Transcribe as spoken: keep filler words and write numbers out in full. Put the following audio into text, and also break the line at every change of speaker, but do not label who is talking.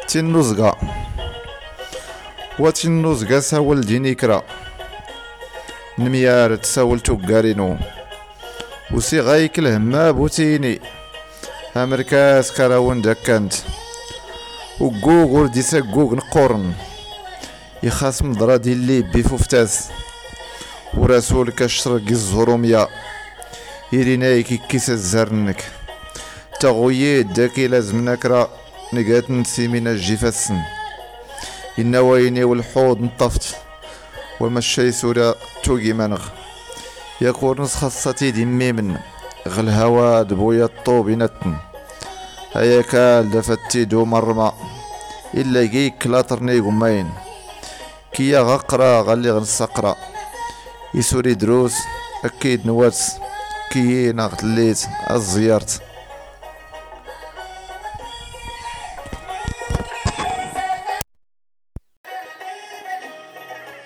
تنوزقا وتنوزقا ساول دينيكرا نميار تساول توكارينو وسي غايك الهما بوتيني امريكاس كراون دكانت وكوغ دي ساكوغ نقورن يخاص مضرا دي اللي بفوفتاس ورسول كشرق الزهروميا يرينايك كيس الزرنك تغويي داكي لازم نكرا نقات نسيمينا الجفاسن النوايني والحوض نطفت والمشاي سورة توقي منغ يقول نص خاصتي دمي من غل هوا دبويا الطوب نتن هيا كال دفتي دو مرمى إلا جيك كلاطرني قمين كيا غقرا غلي غنسقرا يسوري دروس أكيد نواس كي نغتليت الزيارت